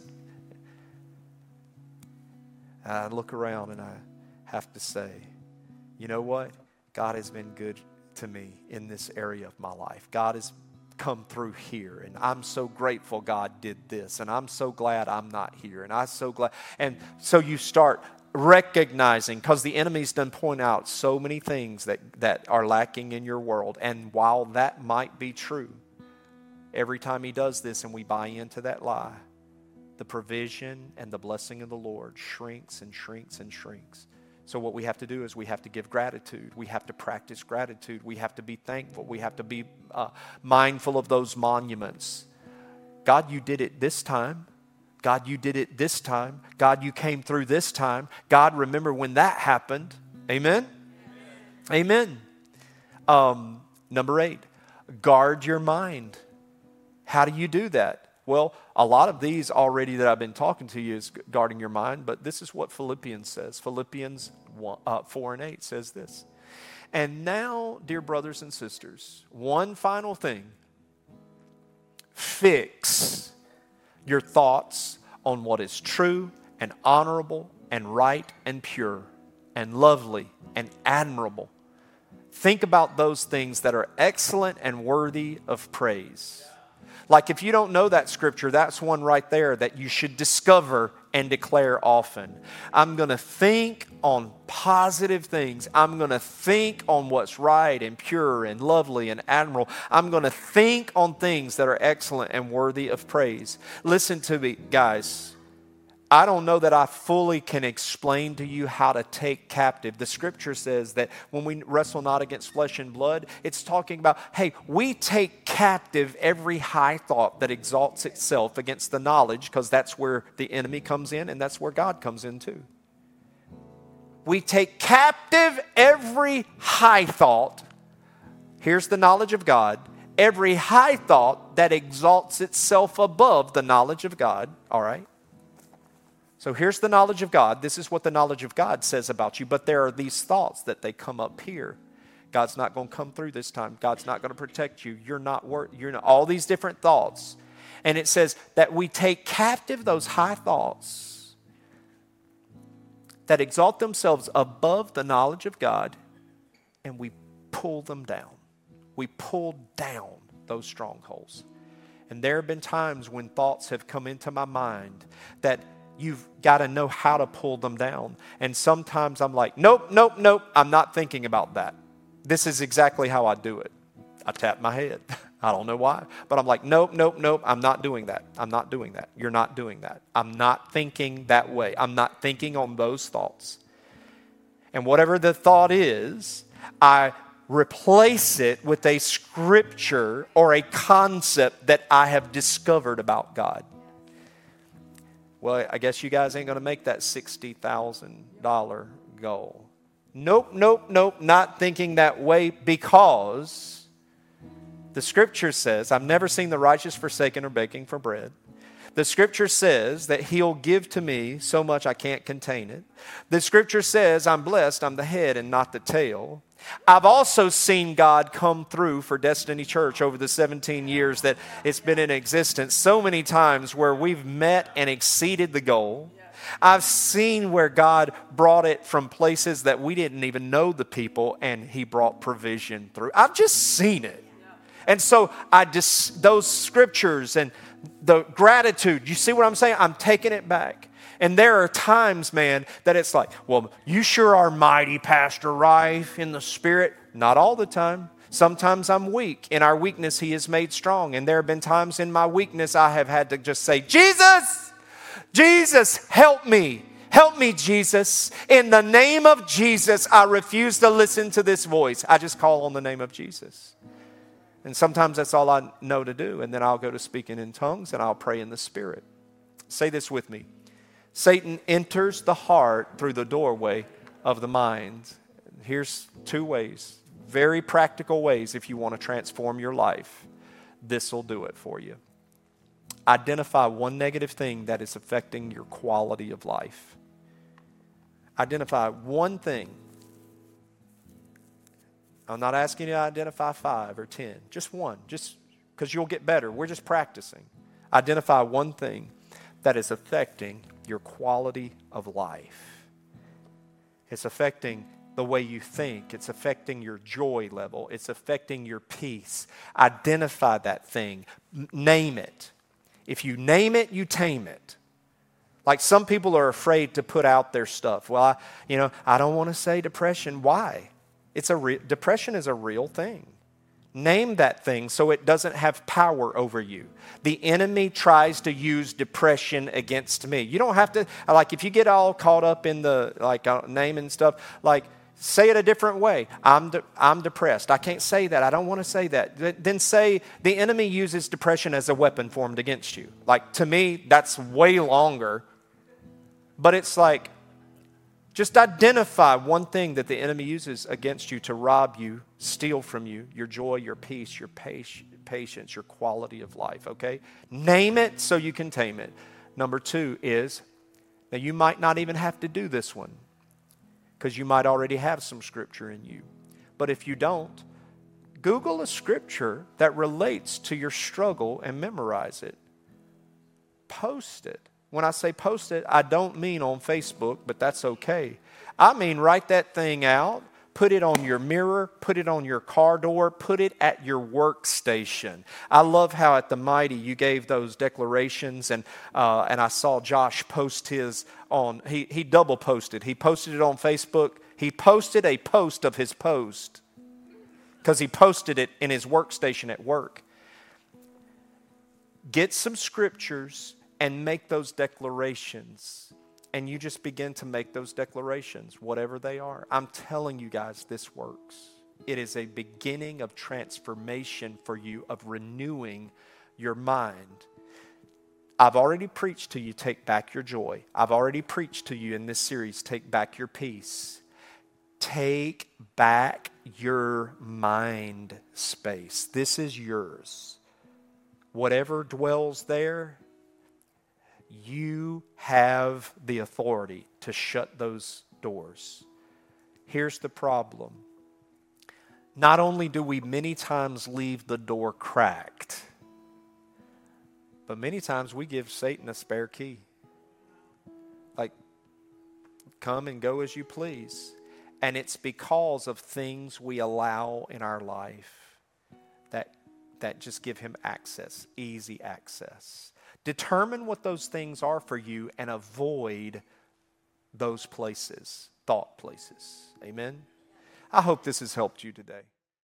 I look around and I have to say, you know what? God has been good to me in this area of my life. God has come through here, and I'm so grateful God did this, and I'm so glad I'm not here, and I'm so glad. And so you start recognizing, because the enemy's done point out so many things that are lacking in your world. And while that might be true, every time he does this and we buy into that lie, the provision and the blessing of the Lord shrinks and shrinks and shrinks. So what we have to do is we have to give gratitude. We have to practice gratitude. We have to be thankful. We have to be mindful of those monuments. God, you did it this time. God, you did it this time. God, you came through this time. God, remember when that happened. Amen? Amen. Number 8, guard your mind. How do you do that? Well, a lot of these already that I've been talking to you is guarding your mind, but this is what Philippians says. Philippians 4:8 says this. And now, dear brothers and sisters, one final thing. Fix your thoughts on what is true and honorable and right and pure and lovely and admirable. Think about those things that are excellent and worthy of praise. Like, if you don't know that scripture, that's one right there that you should discover and declare often. I'm going to think on positive things. I'm going to think on what's right and pure and lovely and admirable. I'm going to think on things that are excellent and worthy of praise. Listen to me, guys. I don't know that I fully can explain to you how to take captive. The scripture says that when we wrestle not against flesh and blood, it's talking about, hey, we take captive every high thought that exalts itself against the knowledge, because that's where the enemy comes in and that's where God comes in too. We take captive every high thought. Here's the knowledge of God. Every high thought that exalts itself above the knowledge of God. All right? So here's the knowledge of God. This is what the knowledge of God says about you. But there are these thoughts that they come up here. God's not going to come through this time. God's not going to protect you. You're not all these different thoughts. And it says that we take captive those high thoughts that exalt themselves above the knowledge of God, and we pull them down. We pull down those strongholds. And there have been times when thoughts have come into my mind that you've got to know how to pull them down. And sometimes I'm like, nope, I'm not thinking about that. This is exactly how I do it. I tap my head. I don't know why. But I'm like, nope, I'm not doing that. I'm not doing that. You're not doing that. I'm not thinking that way. I'm not thinking on those thoughts. And whatever the thought is, I replace it with a scripture or a concept that I have discovered about God. Well, I guess you guys ain't going to make that $60,000 goal. Nope, not thinking that way, because the scripture says, I've never seen the righteous forsaken or begging for bread. The scripture says that he'll give to me so much I can't contain it. The scripture says I'm blessed, I'm the head and not the tail. I've also seen God come through for Destiny Church over the 17 years that it's been in existence, so many times where we've met and exceeded the goal. I've seen where God brought it from places that we didn't even know the people, and he brought provision through. I've just seen it. And so those scriptures and the gratitude, you see what I'm saying? I'm taking it back. And there are times, man, that it's like, well, you sure are mighty, Pastor Rife, in the spirit. Not all the time. Sometimes I'm weak. In our weakness, he is made strong. And there have been times in my weakness I have had to just say, Jesus, help me. Help me, Jesus. In the name of Jesus, I refuse to listen to this voice. I just call on the name of Jesus. And sometimes that's all I know to do. And then I'll go to speaking in tongues and I'll pray in the Spirit. Say this with me. Satan enters the heart through the doorway of the mind. Here's 2 ways, very practical ways if you want to transform your life. This will do it for you. Identify one negative thing that is affecting your quality of life. Identify one thing. I'm not asking you to identify 5 or 10. Just one. Just because you'll get better. We're just practicing. Identify one thing that is affecting your quality of life. It's affecting the way you think. It's affecting your joy level. It's affecting your peace. Identify that thing. Name it. If you name it, you tame it. Like some people are afraid to put out their stuff. Well, I don't want to say depression. Why? Depression is a real thing. Name that thing so it doesn't have power over you. The enemy tries to use depression against me. You don't have to, if you get all caught up in the, naming stuff, say it a different way. I'm depressed. I can't say that. I don't want to say that. Then say the enemy uses depression as a weapon formed against you. To me, that's way longer. But it's just identify one thing that the enemy uses against you to rob you, steal from you, your joy, your peace, your patience, your quality of life, okay? Name it so you can tame it. Number 2 is, now you might not even have to do this one because you might already have some scripture in you. But if you don't, Google a scripture that relates to your struggle and memorize it. Post it. When I say post it, I don't mean on Facebook, but that's okay. I mean write that thing out, put it on your mirror, put it on your car door, put it at your workstation. I love how at the Mighty you gave those declarations, and I saw Josh post his on, he double posted. He posted it on Facebook. He posted a post of his post because he posted it in his workstation at work. Get some scriptures and make those declarations. And you just begin to make those declarations, whatever they are. I'm telling you guys, this works. It is a beginning of transformation for you, of renewing your mind. I've already preached to you, take back your joy. I've already preached to you in this series, take back your peace. Take back your mind space. This is yours. Whatever dwells there, you have the authority to shut those doors. Here's the problem. Not only do we many times leave the door cracked, but many times we give Satan a spare key. Come and go as you please. And it's because of things we allow in our life. that just give him access, easy access. Determine what those things are for you and avoid those places, thought places. Amen? I hope this has helped you today.